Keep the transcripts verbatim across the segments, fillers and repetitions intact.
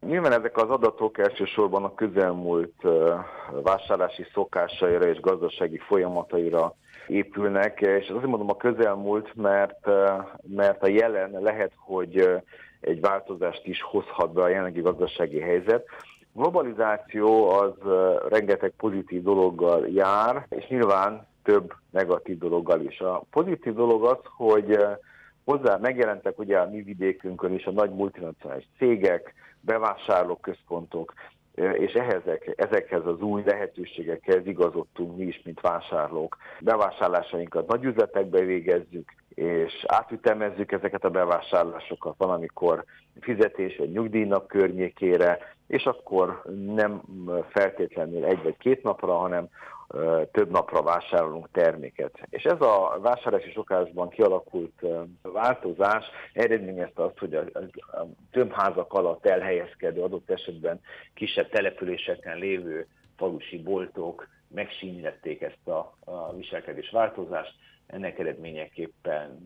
Nyilván ezek az adatok elsősorban a közelmúlt vásárlási szokásaira és gazdasági folyamataira épülnek, és azért mondom a közelmúlt, mert, mert a jelen lehet, hogy egy változást is hozhat be a jelenlegi gazdasági helyzet. A globalizáció az rengeteg pozitív dologgal jár, és nyilván több negatív dologgal is. A pozitív dolog az, hogy hozzá megjelentek ugye a mi vidékünkön is a nagy multinacionális cégek, bevásárlóközpontok, és ehhez, ezekhez az új lehetőségekhez igazodtunk mi is, mint vásárlók. Bevásárlásainkat nagy üzletekbe végezzük, és átütemezzük ezeket a bevásárlásokat valamikor fizetés vagy nyugdíjnap környékére, és akkor nem feltétlenül egy vagy két napra, hanem több napra vásárolunk terméket. És ez a vásárlási szokásban kialakult változás eredményezte azt, hogy a tömbházak alatt elhelyezkedő, adott esetben kisebb településeken lévő falusi boltok megsínylették ezt a, a viselkedés változást. Ennek eredményeképpen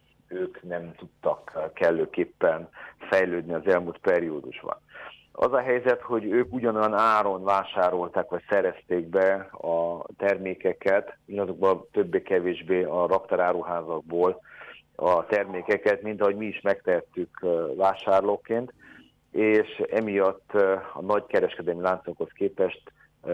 ők nem tudtak kellőképpen fejlődni az elmúlt periódusban. Az a helyzet, hogy ők ugyanolyan áron vásárolták, vagy szerezték be a termékeket, azokban többé-kevésbé a raktáráruházakból a termékeket, mint ahogy mi is megtehettük vásárlóként, és emiatt a nagy kereskedelmi láncokhoz képest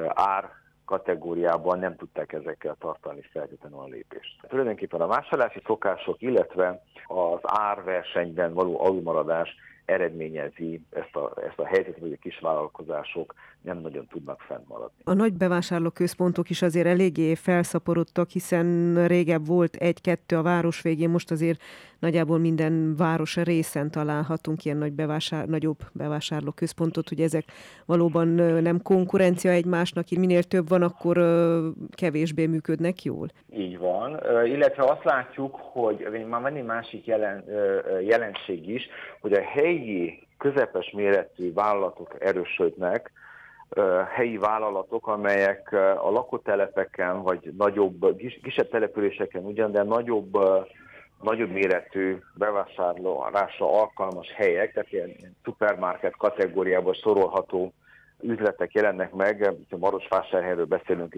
ár kategóriában nem tudták ezekkel tartani feltétlenül a lépést. Tulajdonképpen a vásárlási szokások, illetve az árversenyben való alulmaradás eredményezi ezt a, ezt a helyzetet, hogy a kisvállalkozások nem nagyon tudnak fennmaradni. A nagy bevásárlóközpontok is azért eléggé felszaporodtak, hiszen régebb volt egy-kettő a város végén, most azért nagyjából minden város részen találhatunk ilyen nagy bevásár, nagyobb bevásárlóközpontot, hogy ezek valóban nem konkurencia egymásnak, minél több van, akkor kevésbé működnek jól. Így van, illetve azt látjuk, hogy már van egy másik jelen, jelenség is, hogy a helyi közepes méretű vállalatok erősödnek, helyi vállalatok, amelyek a lakótelepeken vagy nagyobb, kisebb településeken ugyan, de nagyobb, nagyobb méretű bevásárlásra alkalmas helyek, tehát ilyen szupermarket kategóriába sorolható üzletek jelennek meg. Marosvásárhelyről beszélünk,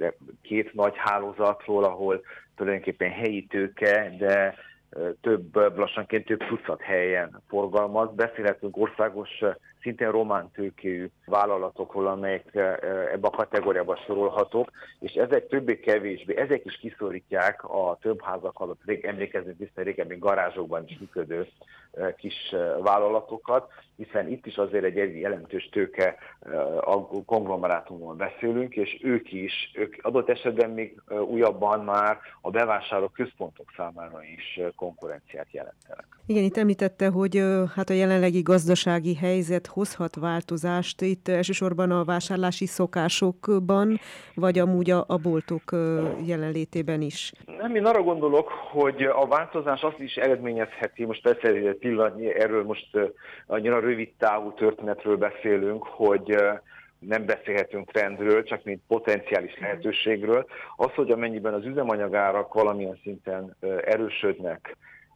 két nagy hálózatról, ahol tulajdonképpen helyi tőke, de több, lassanként több tucat helyen forgalmaz. Beszélhetünk országos, szintén román tőkéjű vállalatokról, amelyek ebbe a kategóriába sorolhatók, és ezek többé-kevésbé, ezek is kiszorítják a tömbházak alatt, emlékezünk vissza régebbi garázsokban is működő kis vállalatokat, hiszen itt is azért egy jelentős tőke konglomerátumról beszélünk, és ők is, ők adott esetben még újabban már a bevásárló központok számára is konkurenciát jelentenek. Igen, itt említette, hogy hát a jelenlegi gazdasági helyzet hozhat változást itt elsősorban a vásárlási szokásokban, vagy amúgy a, a boltok jelenlétében is. Nem, én arra gondolok, hogy a változás azt is eredményezheti, most persze egy pillanatnyi, erről most annyira rövid távú történetről beszélünk, hogy nem beszélhetünk trendről, csak mint potenciális lehetőségről. Az, hogy amennyiben az üzemanyagárak valamilyen szinten erősödnek,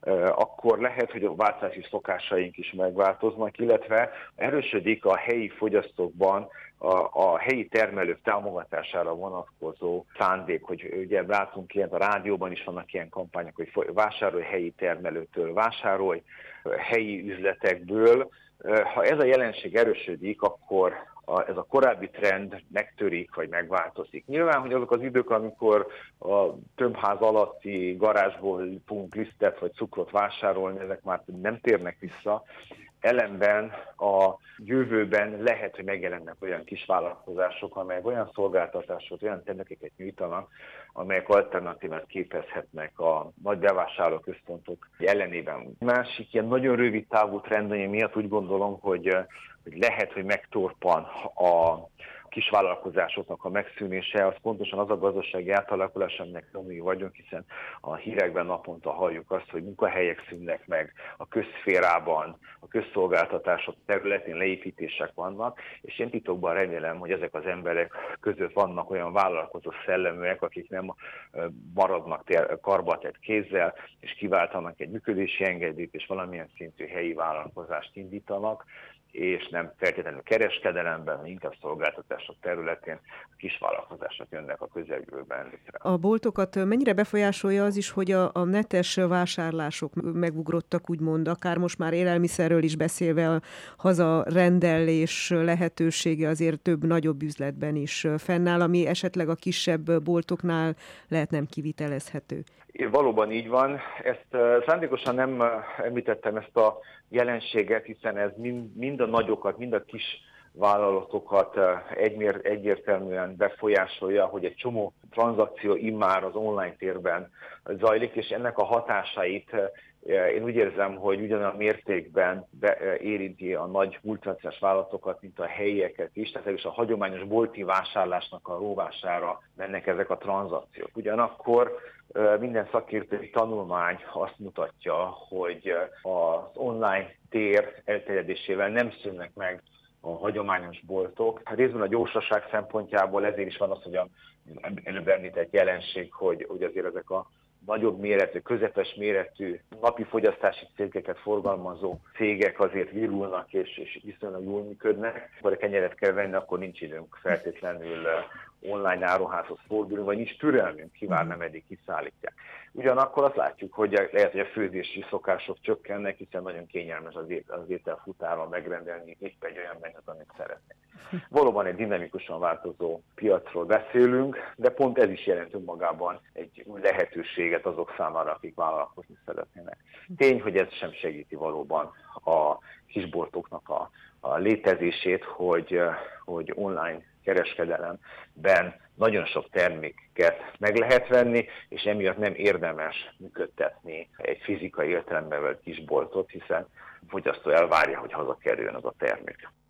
akkor lehet, hogy a változási szokásaink is megváltoznak, illetve erősödik a helyi fogyasztókban a, a helyi termelők támogatására vonatkozó szándék, hogy ugye látunk ilyet, a rádióban is vannak ilyen kampányok, hogy vásárolj helyi termelőtől, vásárolj helyi üzletekből. Ha ez a jelenség erősödik, akkor a, ez a korábbi trend megtörik, vagy megváltozik. Nyilván, hogy azok az idők, amikor a tömbház alatti garázsból fogunk lisztet vagy cukrot vásárolni, ezek már nem térnek vissza. Ellenben a jövőben lehet, hogy megjelennek olyan kis vállalkozások, amelyek olyan szolgáltatásokat, olyan termékeket nyújtanak, amelyek alternatívát képezhetnek a nagy bevásárlóközpontok ellenében. Másik ilyen nagyon rövid távú trend miatt úgy gondolom, hogy, hogy lehet, hogy megtorpan a kisvállalkozásoknak a megszűnése, az pontosan az a gazdasági átalakulás, aminek tanulni vagyunk, hiszen a hírekben naponta halljuk azt, hogy munkahelyek szűnnek meg a közszférában, a közszolgáltatások területén leépítések vannak, és én titokban remélem, hogy ezek az emberek között vannak olyan vállalkozó szelleműek, akik nem maradnak karbatett kézzel, és kiváltanak egy működési engedélyt, és valamilyen szintű helyi vállalkozást indítanak, és nem feltétlenül kereskedelemben, hanem inkább szolgáltatások területén a kisvállalkozások jönnek a közeljövőben létre. A boltokat mennyire befolyásolja az is, hogy a, a netes vásárlások megugrottak, úgymond, akár most már élelmiszerről is beszélve, a hazarendelés lehetősége azért több nagyobb üzletben is fennáll, ami esetleg a kisebb boltoknál lehet nem kivitelezhető. Valóban így van. Ezt szándékosan nem említettem ezt a jelenséget, hiszen ez mind, mind a nagyokat, mind a kis vállalatokat egymér, egyértelműen befolyásolja, hogy egy csomó tranzakció immár az online térben zajlik, és ennek a hatásait én úgy érzem, hogy ugyanolyan mértékben be, érinti a nagy multinacionális vállalatokat, mint a helyieket is, tehát is a hagyományos bolti vásárlásnak a róvására mennek ezek a tranzakciók. Ugyanakkor minden szakértői tanulmány azt mutatja, hogy az online tér elterjedésével nem szűnnek meg a hagyományos boltok. Részben a gyorsaság szempontjából ezért is van az, hogy a előbb említett jelenség, hogy, hogy azért ezek a nagyobb méretű, közepes méretű napi fogyasztási cégeket forgalmazó cégek azért virulnak és, és viszonylag jól működnek. Ha a kenyeret kell venni, akkor nincs időnk feltétlenül online áruházhoz fordulni, vagy nincs türelmünk kivárni, ameddig kiszállítják. Ugyanakkor azt látjuk, hogy lehet, hogy a főzési szokások csökkennek, hiszen nagyon kényelmes az, ét, az ételfutárral megrendelni épp egy olyan menüt, amit szeretnék. Valóban egy dinamikusan változó piacról beszélünk, de pont ez is jelent önmagában egy új lehetőséget azok számára, akik vállalkozni szeretnének. Tény, hogy ez sem segíti valóban a kisboltoknak a, a létezését, hogy, hogy online kereskedelemben nagyon sok terméket meg lehet venni, és emiatt nem érdemes működtetni egy fizikai értelemben vett kisboltot, hiszen a fogyasztó elvárja, hogy hazakerüljön az a termék.